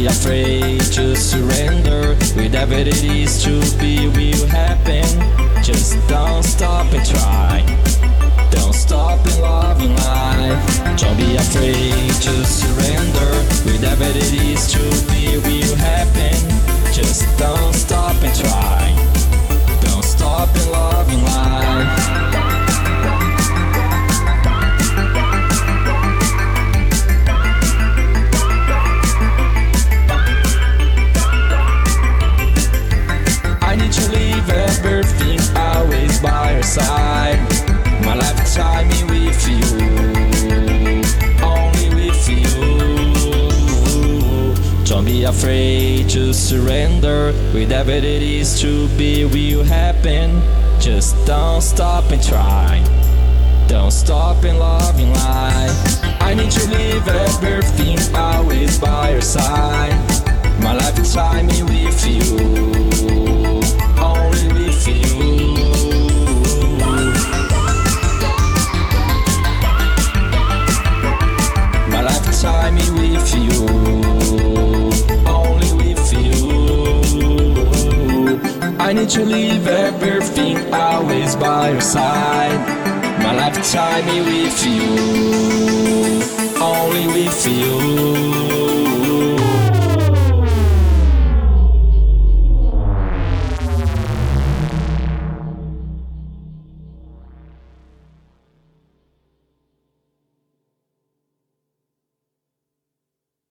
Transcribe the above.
be afraid to surrender. Whatever it is to be will happen. Just don't stop and try. Don't stop in loving life. Don't be afraid to surrender. Whatever it is to be will happen. Just don't stop and try. Don't stop in loving life. I need to leave everything always by your side. My lifetime with you, only with you. Don't be afraid to surrender. Whatever it is to be will happen. Just don't stop and try. Don't stop in loving life. I need to leave everything always by your side. My lifetime with you, only with you. My lifetime with you, only with you. I need to leave everything always by your side. My lifetime with you, only with you.